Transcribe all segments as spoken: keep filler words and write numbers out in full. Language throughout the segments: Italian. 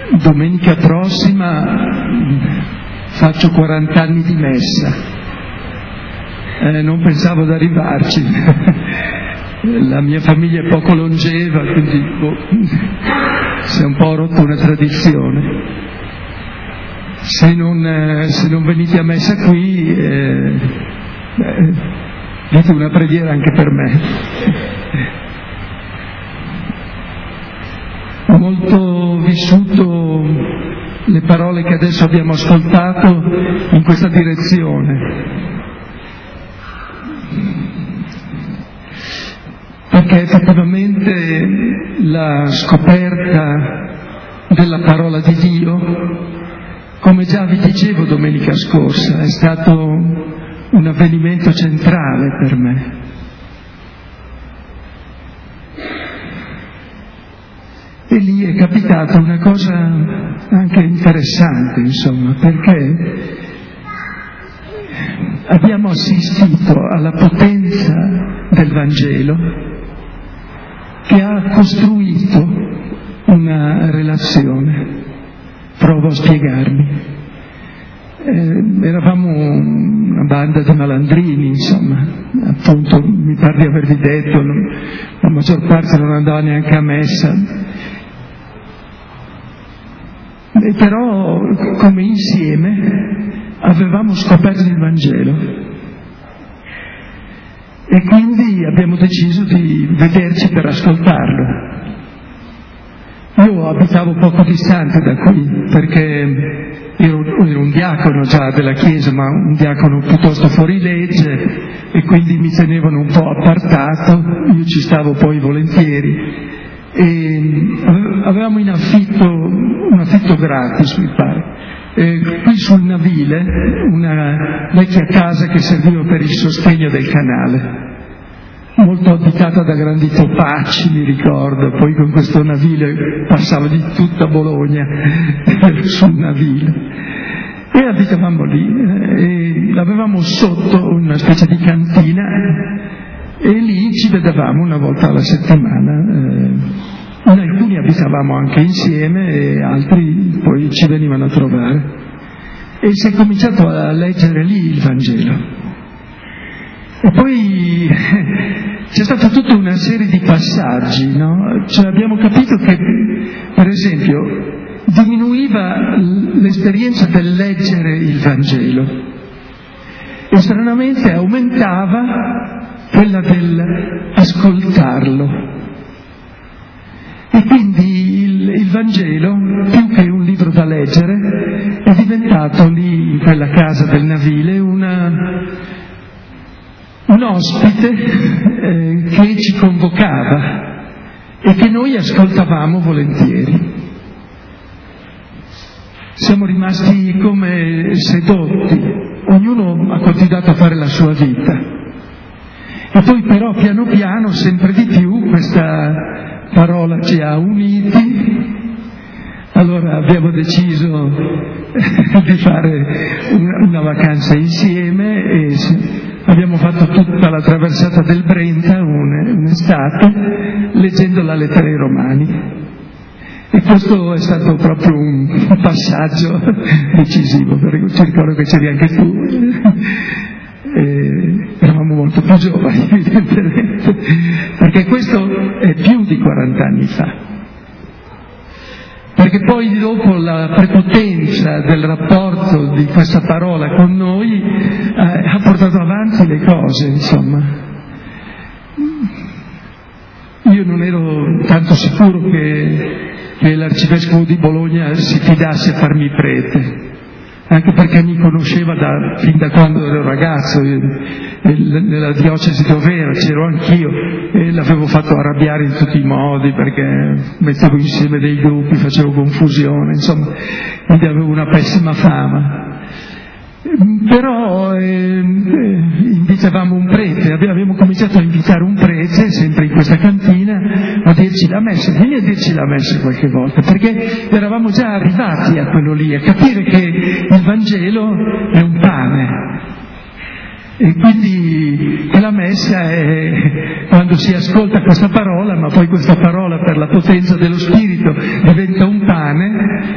domenica prossima faccio quaranta anni di messa, eh, non pensavo ad arrivarci, la mia famiglia è poco longeva, quindi boh, si è un po' rotto una tradizione. Se non, se non venite a messa qui, eh, beh, dite una preghiera anche per me. Ho molto vissuto le parole che adesso abbiamo ascoltato in questa direzione, perché effettivamente la scoperta della parola di Dio, come già vi dicevo domenica scorsa, è stato un avvenimento centrale per me. E lì è capitata una cosa anche interessante, insomma, perché abbiamo assistito alla potenza del Vangelo che ha costruito una relazione. Provo a spiegarmi. Eh, eravamo una banda di malandrini, insomma, appunto, mi pare di avervi detto, non, la maggior parte non andava neanche a messa. E però, come insieme, avevamo scoperto il Vangelo. E quindi abbiamo deciso di vederci per ascoltarlo. Io abitavo poco distante da qui, perché ero, ero un diacono già della Chiesa, ma un diacono piuttosto fuori legge, e quindi mi tenevano un po' appartato, io ci stavo poi volentieri. E avevamo in affitto, un affitto gratis, mi pare, e qui sul Navile, una vecchia casa che serviva per il sostegno del canale, molto abitata da grandi topaci, mi ricordo, poi con questo navile passava di tutta Bologna sul Navile, e abitavamo lì, e l'avevamo sotto una specie di cantina, e lì ci vedevamo una volta alla settimana. In alcuni abitavamo anche insieme e altri poi ci venivano a trovare, e si è cominciato a leggere lì il Vangelo. E poi c'è stata tutta una serie di passaggi, no? Cioè abbiamo capito che, per esempio, diminuiva l'esperienza del leggere il Vangelo e stranamente aumentava quella del ascoltarlo. E quindi il, il Vangelo, più che un libro da leggere, è diventato lì in quella casa del Navile una... un ospite eh, che ci convocava e che noi ascoltavamo volentieri. Siamo rimasti come sedotti, ognuno ha continuato a fare la sua vita. E poi però piano piano, sempre di più, questa parola ci ha uniti. Allora abbiamo deciso di fare una, una vacanza insieme e abbiamo fatto tutta la traversata del Brenta un'estate leggendo la lettera ai Romani, e questo è stato proprio un passaggio decisivo, perché ci ricordo che c'eri anche tu, e eravamo molto più giovani evidentemente, perché questo è più di quaranta anni fa. Perché poi dopo la prepotenza del rapporto di questa parola con noi eh, ha portato avanti le cose, insomma. Io non ero tanto sicuro che, che l'arcivescovo di Bologna si fidasse a farmi prete, anche perché mi conosceva da, fin da quando ero ragazzo, e, e, nella diocesi dove ero, c'ero anch'io, e l'avevo fatto arrabbiare in tutti i modi, perché mettevo insieme dei gruppi, facevo confusione, insomma, quindi avevo una pessima fama. Però eh, invitavamo un prete, abbiamo cominciato a invitare un prete, sempre in questa cantina, a dirci la messa, vieni a dirci la messa qualche volta, perché eravamo già arrivati a quello lì, a capire che il Vangelo è un pane. E quindi la messa è quando si ascolta questa parola, ma poi questa parola per la potenza dello Spirito diventa un pane,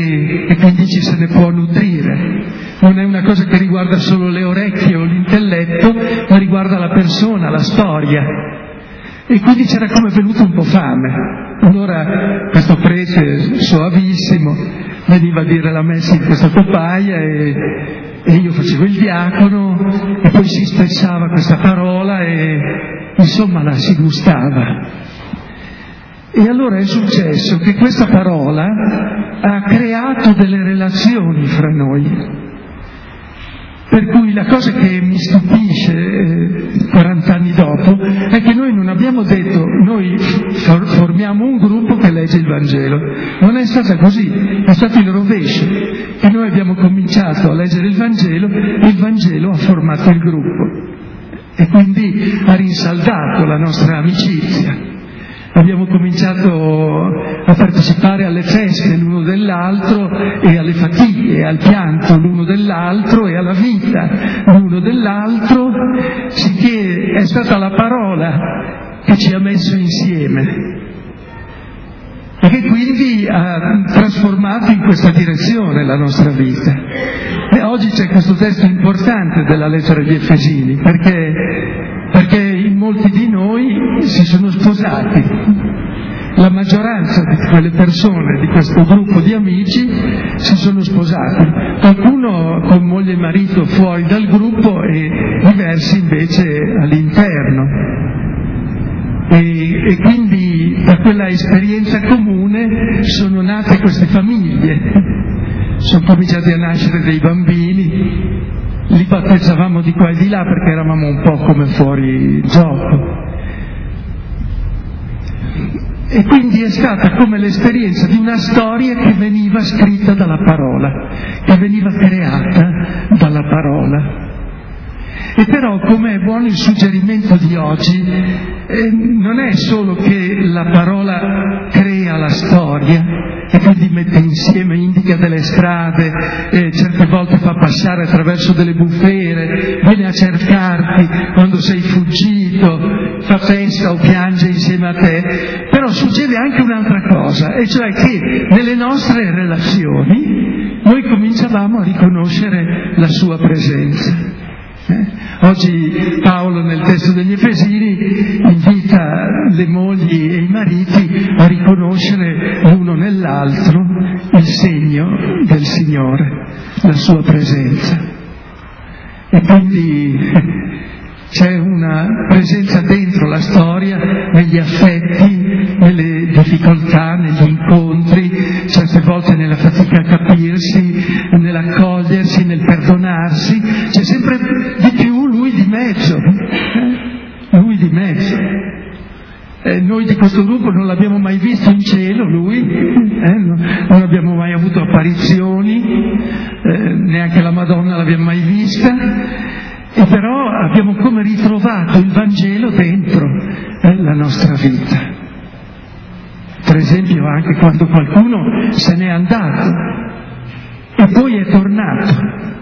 e, e quindi ci se ne può nutrire. Non è una cosa che riguarda solo le orecchie o l'intelletto, ma riguarda la persona, la storia. E quindi c'era come venuto un po' fame. Allora questo prete soavissimo veniva a dire la messa in questa topaia e, e io facevo il diacono e poi si spezzava questa parola e insomma la si gustava. E allora è successo che questa parola ha creato delle relazioni fra noi. Per cui la cosa che mi stupisce eh, quaranta anni dopo è che noi non abbiamo detto noi for- formiamo un gruppo che legge il Vangelo. Non è stata così, è stato il rovescio. E noi abbiamo cominciato a leggere il Vangelo e il Vangelo ha formato il gruppo. E quindi ha rinsaldato la nostra amicizia. Abbiamo cominciato a partecipare alle feste l'uno dell'altro e alle fatiche, e al pianto l'uno dell'altro e alla vita l'uno dell'altro, sicché è stata la parola che ci ha messo insieme e che quindi ha trasformato in questa direzione la nostra vita. E oggi c'è questo testo importante della lettera agli Efesini, perché perché in molti di noi si sono sposati. La maggioranza di quelle persone, di questo gruppo di amici, si sono sposati. Qualcuno con moglie e marito fuori dal gruppo e diversi invece all'interno. E, e quindi da quella esperienza comune sono nate queste famiglie. Sono cominciati a nascere dei bambini. Li battezzavamo di qua e di là perché eravamo un po' come fuori gioco. E quindi è stata come l'esperienza di una storia che veniva scritta dalla parola, che veniva creata dalla parola. E però, come è buono il suggerimento di oggi, eh, non è solo che la parola crea la storia e quindi mette insieme, indica delle strade, eh, certe volte fa passare attraverso delle bufere, viene a cercarti quando sei fuggito, fa festa o piange insieme a te, però succede anche un'altra cosa, e cioè che nelle nostre relazioni noi cominciavamo a riconoscere la sua presenza. Eh? Oggi Paolo nel testo degli Efesini invita le mogli e i mariti a riconoscere l'uno nell'altro il segno del Signore, la sua presenza. E quindi c'è una presenza dentro la storia, negli affetti, nelle difficoltà, negli incontri, certe volte nella fatica a capirsi, nell'accogliersi, nel perdonarsi, c'è sempre di più lui di mezzo, eh? lui di mezzo. Eh, noi di questo gruppo non l'abbiamo mai visto in cielo, lui, eh? non abbiamo mai avuto apparizioni, eh, neanche la Madonna l'abbiamo mai vista. E però abbiamo come ritrovato il Vangelo dentro eh, la nostra vita. Per esempio anche quando qualcuno se n'è andato e poi è tornato.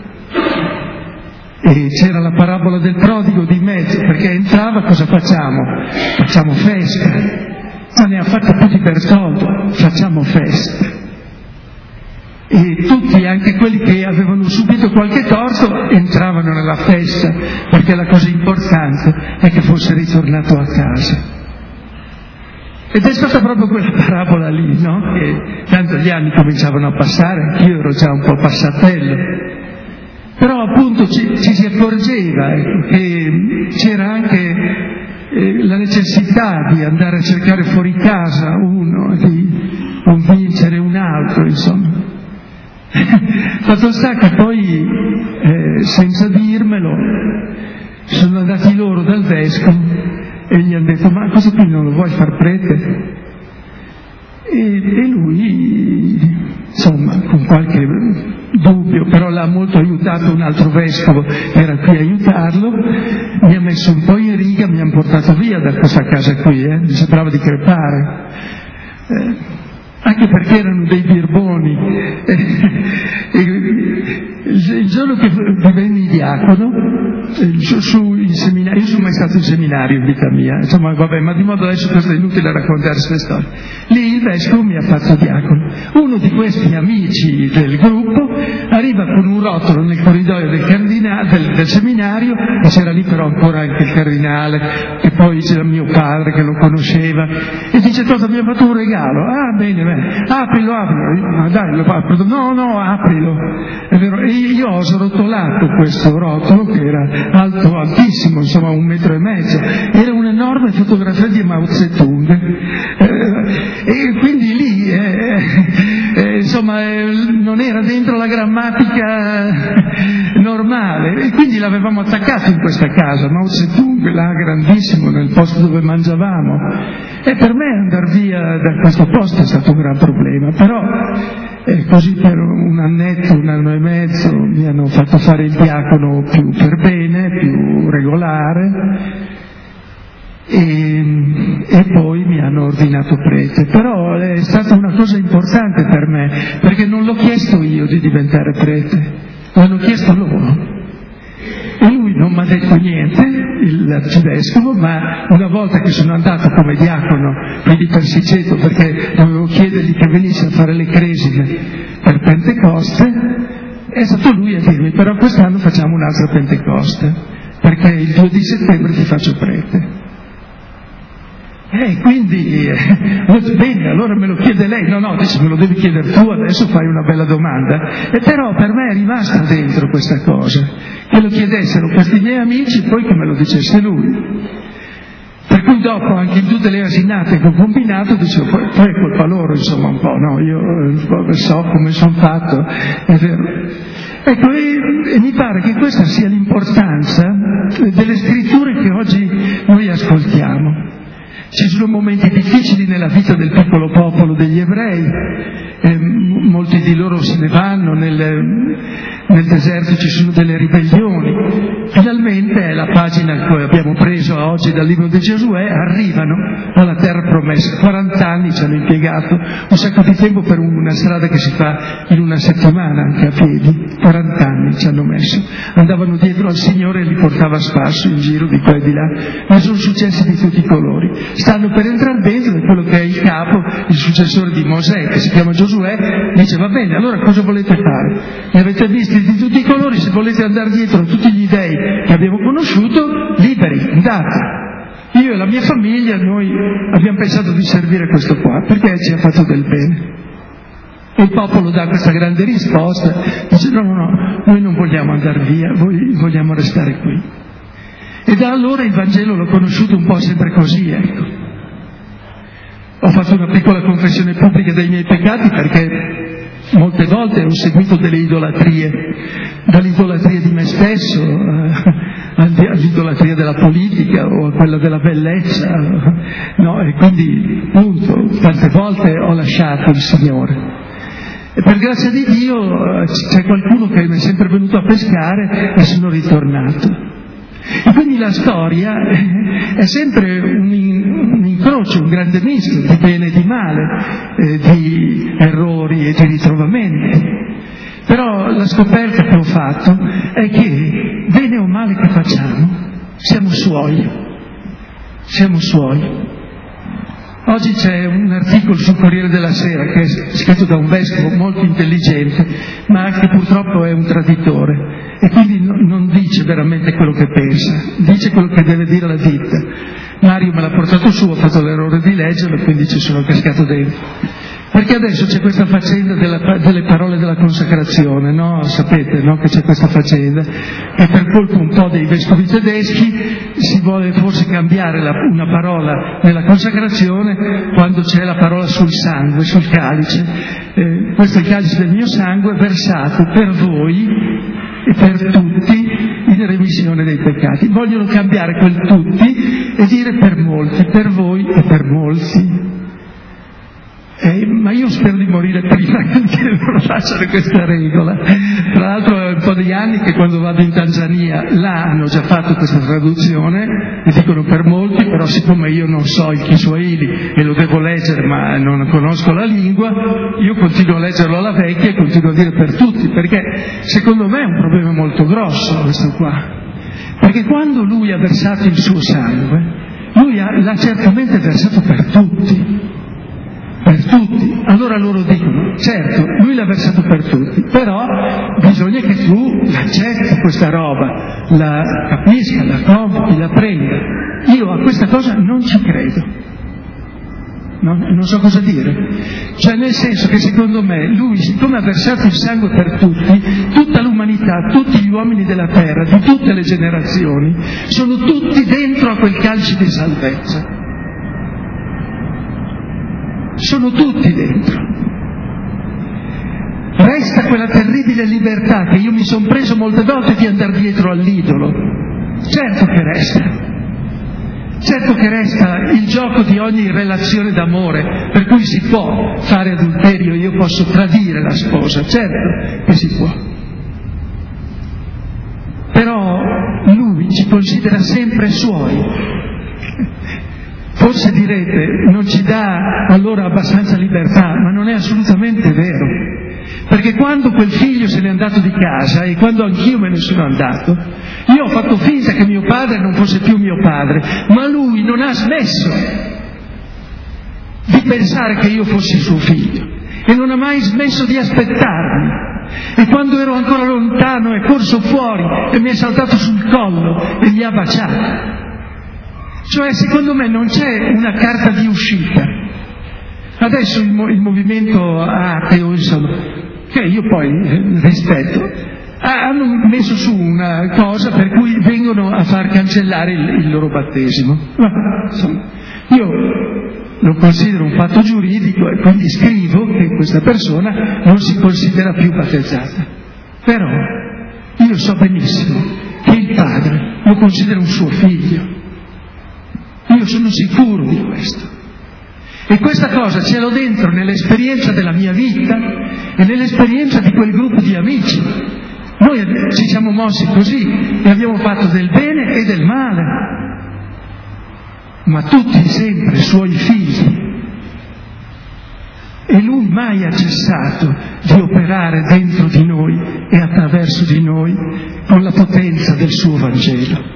E c'era la parabola del prodigo di mezzo, perché entrava, cosa facciamo? Facciamo festa. Ma ne ha fatte più di Bertoldo, facciamo festa. E tutti, anche quelli che avevano subito qualche torto, entravano nella festa, perché la cosa importante è che fosse ritornato a casa. Ed è stata proprio quella parabola lì, no? Che tanto gli anni cominciavano a passare, anch'io ero già un po' passatello, però appunto ci, ci si accorgeva ecco, che c'era anche eh, la necessità di andare a cercare fuori casa uno, di convincere un altro, insomma. Fatto sta che poi, eh, senza dirmelo, sono andati loro dal vescovo e gli hanno detto: ma questo qui non lo vuoi far prete? E, e lui, insomma, con qualche dubbio, però l'ha molto aiutato un altro vescovo che era qui a aiutarlo, mi ha messo un po' in riga, mi hanno portato via da questa casa qui, eh? Mi sembrava di crepare. Eh, anche perché erano dei birboni. E il giorno che divenni diacono, su, su in seminario, io sono mai stato in seminario in vita mia, insomma vabbè, ma di modo adesso questo è inutile raccontare queste storie. Lì il l'arcivescovo mi ha fatto diacono. Uno di questi amici del gruppo arriva con un rotolo nel corridoio del, cardina- del, del seminario, e c'era lì però ancora anche il cardinale, e poi c'era mio padre che lo conosceva, e dice: Toto, abbiamo fatto un regalo. Ah, bene, bene, aprilo, aprilo. Io, ma dai, lo apro. No, no, aprilo. È vero. E io ho srotolato questo rotolo, che era alto, altissimo, insomma un metro e mezzo. Era un'enorme fotografia di Mao Zedong. Eh, e quindi lì, eh, eh, insomma, eh, non era dentro la grammatica normale, e quindi l'avevamo attaccato in questa casa, Mao Zedong, là grandissimo, nel posto dove mangiavamo. E per me andare via da questo posto è stato un gran problema, però eh, così per un annetto, un anno e mezzo mi hanno fatto fare il diacono più per bene, più regolare, e, e poi mi hanno ordinato prete. Però è stata una cosa importante per me, perché non l'ho chiesto io di diventare prete, l'hanno chiesto loro. E lui non mi ha detto niente, l'arcivescovo, ma una volta che sono andato come diacono qui di Persiceto, perché dovevo chiedergli che venisse a fare le cresime per Pentecoste, è stato lui a dirmi: però quest'anno facciamo un'altra Pentecoste, perché il due di settembre ti faccio prete. E quindi, eh, bene, allora me lo chiede lei. No, no, dice: me lo devi chiedere tu, adesso fai una bella domanda. E però per me è rimasta dentro questa cosa, che lo chiedessero questi miei amici, poi che me lo dicesse lui. Per cui dopo, anche in tutte le asinate che ho combinato, dicevo: poi, poi è colpa loro, insomma, un po', no? Io eh, so come sono fatto, è vero. Ecco, e, e mi pare che questa sia l'importanza delle scritture che oggi noi ascoltiamo. Ci sono momenti difficili nella vita del piccolo popolo degli ebrei, eh, molti di loro se ne vanno, nel, nel deserto ci sono delle ribellioni. Finalmente è la pagina che abbiamo preso oggi dal libro di Giosuè, arrivano alla terra promessa. quaranta anni ci hanno impiegato, un sacco di tempo per una strada che si fa in una settimana anche a piedi. quaranta anni ci hanno messo, andavano dietro al Signore e li portava a spasso in giro di qua e di là. Ne sono successi di tutti i colori. Stanno per entrare dentro, e quello che è il capo, il successore di Mosè, che si chiama Giosuè, dice: va bene, allora cosa volete fare? Ne avete visti di tutti i colori, se volete andare dietro a tutti gli dei che abbiamo conosciuto, liberi, andate. Io e la mia famiglia, noi abbiamo pensato di servire questo qua, perché ci ha fatto del bene. E il popolo dà questa grande risposta, dice: no, no, no, noi non vogliamo andare via, noi vogliamo restare qui. E da allora il Vangelo l'ho conosciuto un po' sempre così, ecco. Ho fatto una piccola confessione pubblica dei miei peccati, perché molte volte ho seguito delle idolatrie, dall'idolatria di me stesso eh, all'idolatria della politica o a quella della bellezza, no? E quindi, punto, tante volte ho lasciato il Signore. E per grazia di Dio c'è qualcuno che mi è sempre venuto a pescare e sono ritornato. E quindi la storia è sempre un, un incrocio, un grande misto di bene e di male, eh, di errori e di ritrovamenti. Però la scoperta che ho fatto è che, bene o male che facciamo, siamo suoi. Siamo suoi. Oggi c'è un articolo sul Corriere della Sera che è scritto da un vescovo molto intelligente, ma che purtroppo è un traditore, e quindi non dice veramente quello che pensa, dice quello che deve dire la ditta. Mario me l'ha portato su, ho fatto l'errore di leggerlo, quindi ci sono cascato dentro. Perché adesso c'è questa faccenda della, delle parole della consacrazione, no? Sapete, no? Che c'è questa faccenda, e per colpo un po' dei vescovi tedeschi si vuole forse cambiare la, una parola nella consacrazione quando c'è la parola sul sangue, sul calice. Eh, questo è il calice del mio sangue versato per voi e per tutti in remissione dei peccati. Vogliono cambiare quel tutti e dire per molti, per voi e per molti. Eh, ma io spero di morire prima che loro facciano questa regola. Tra l'altro è un po' di anni che quando vado in Tanzania là hanno già fatto questa traduzione e dicono per molti, però siccome io non so il Kiswahili e lo devo leggere ma non conosco la lingua, io continuo a leggerlo alla vecchia e continuo a dire per tutti, perché secondo me è un problema molto grosso questo qua. Perché quando lui ha versato il suo sangue, lui ha, l'ha certamente versato per tutti. per tutti. Allora loro dicono, certo, lui l'ha versato per tutti, però bisogna che tu l'accetti questa roba, la capisca, la compri, la prenda. Io a questa cosa non ci credo. Non, non so cosa dire, cioè nel senso che secondo me lui, siccome ha versato il sangue per tutti, tutta l'umanità, tutti gli uomini della terra, di tutte le generazioni, sono tutti dentro a quel calce di salvezza, sono tutti dentro. Resta quella terribile libertà che io mi sono preso molte volte di andare dietro all'idolo, certo che resta. Certo che resta il gioco di ogni relazione d'amore, per cui si può fare adulterio, io posso tradire la sposa, certo che si può. Però lui ci considera sempre suoi. Forse direte, non ci dà allora abbastanza libertà, ma non è assolutamente vero. Perché quando quel figlio se n'è andato di casa e quando anch'io me ne sono andato, io ho fatto finta che mio padre non fosse più mio padre, ma lui non ha smesso di pensare che io fossi suo figlio e non ha mai smesso di aspettarmi. E quando ero ancora lontano è corso fuori e mi è saltato sul collo e mi ha baciato. Cioè, secondo me non c'è una carta di uscita. Adesso il, mo- il movimento ateo, insomma, che io poi eh, rispetto, ah, hanno messo su una cosa per cui vengono a far cancellare il, il loro battesimo. Ma, insomma, io lo considero un fatto giuridico e quindi scrivo che questa persona non si considera più battezzata. Però io so benissimo che il padre lo considera un suo figlio. Io sono sicuro di questo. E questa cosa ce l'ho dentro nell'esperienza della mia vita e nell'esperienza di quel gruppo di amici. Noi ci siamo mossi così e abbiamo fatto del bene e del male, ma tutti sempre suoi figli. E lui mai ha cessato di operare dentro di noi e attraverso di noi con la potenza del suo Vangelo.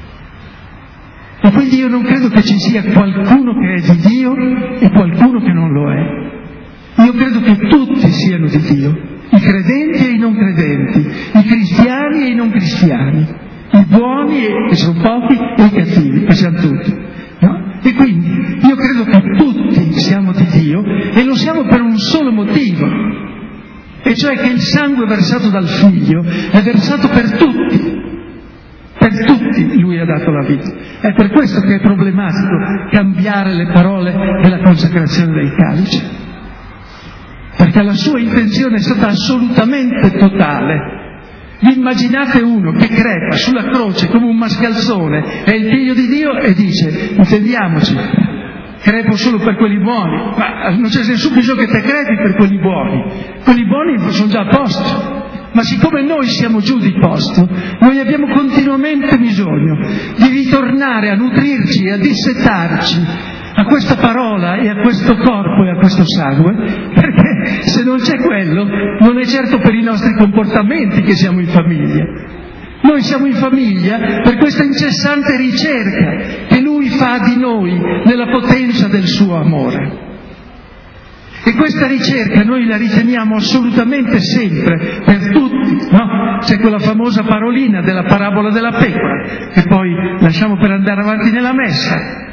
E quindi io non credo che ci sia qualcuno che è di Dio e qualcuno che non lo è. Io credo che tutti siano di Dio, i credenti e i non credenti, i cristiani e i non cristiani, i buoni, che sono pochi, e i cattivi, che siamo tutti. No? E quindi io credo che tutti siamo di Dio e lo siamo per un solo motivo, e cioè che il sangue versato dal Figlio è versato per tutti. Per tutti lui ha dato la vita. È per questo che è problematico cambiare le parole della consacrazione del calice, perché la sua intenzione è stata assolutamente totale. Vi immaginate uno che crepa sulla croce come un mascalzone, è il figlio di Dio e dice, intendiamoci, crepo solo per quelli buoni, ma non c'è nessun bisogno che te crepi per quelli buoni, quelli buoni sono già a posto. Ma siccome noi siamo giù di posto, noi abbiamo continuamente bisogno di ritornare a nutrirci e a dissetarci a questa parola e a questo corpo e a questo sangue, perché se non c'è quello, non è certo per i nostri comportamenti che siamo in famiglia. Noi siamo in famiglia per questa incessante ricerca che Lui fa di noi nella potenza del suo amore. E questa ricerca noi la riteniamo assolutamente sempre, per tutti, no? C'è quella famosa parolina della parabola della pecora, che poi lasciamo per andare avanti nella messa,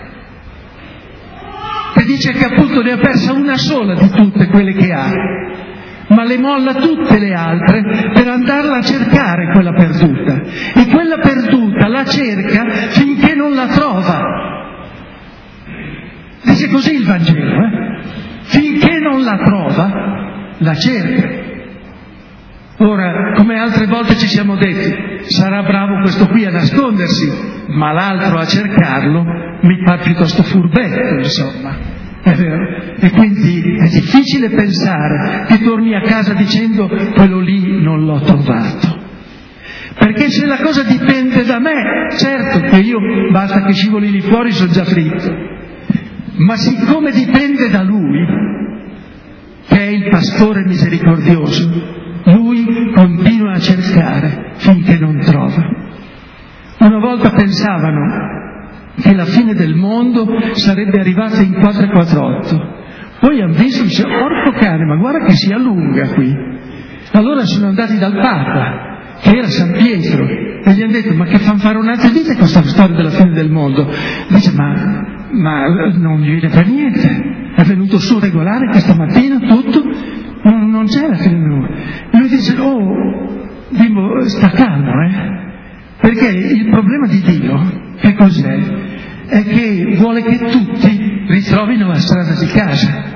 che dice che appunto ne ha persa una sola di tutte quelle che ha, ma le molla tutte le altre per andarla a cercare quella perduta. E quella perduta la cerca finché non la trova. Dice così il Vangelo, eh? Finché non la trova, la cerca. Ora, come altre volte ci siamo detti, sarà bravo questo qui a nascondersi, ma l'altro a cercarlo mi pare piuttosto furbetto, insomma. È vero? E quindi è difficile pensare che torni a casa dicendo quello lì non l'ho trovato. Perché se la cosa dipende da me, certo che io basta che scivoli lì fuori sono già fritto. Ma siccome dipende da Lui, che è il pastore misericordioso, Lui continua a cercare finché non trova. Una volta pensavano che la fine del mondo sarebbe arrivata in quattrocentoquarantotto, Poi hanno visto, dice, porco cane, ma guarda che si allunga qui. Allora sono andati dal Papa, che era San Pietro, e gli hanno detto, ma che fanfaronate dite questa storia della fine del mondo? Dice, ma, ma non mi viene per niente, è venuto su regolare questa mattina tutto, non, non c'è la fine del mondo. E lui dice, oh, bimbo, sta calmo, eh? Perché il problema di Dio, che cos'è? È che vuole che tutti ritrovino la strada di casa.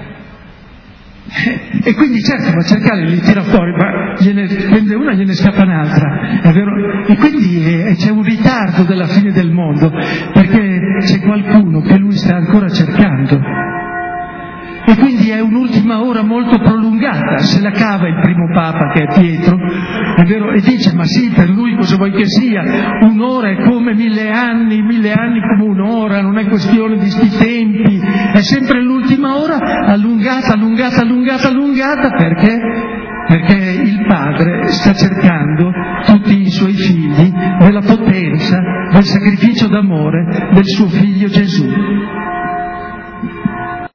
E quindi certo va a cercare, li tira fuori, ma gliene prende una e gliene scappa un'altra, è vero? E quindi eh, c'è un ritardo della fine del mondo, perché c'è qualcuno che lui sta ancora cercando. E quindi è un'ultima ora molto prolungata, se la cava il primo Papa che è Pietro, è vero? E dice, ma sì, per lui cosa vuoi che sia? Un'ora è come mille anni, mille anni come un'ora, non è questione di sti tempi, è sempre l'ultima ora allungata, allungata, allungata, allungata, perché? Perché il Padre sta cercando tutti i suoi figli nella potenza del sacrificio d'amore del suo Figlio Gesù.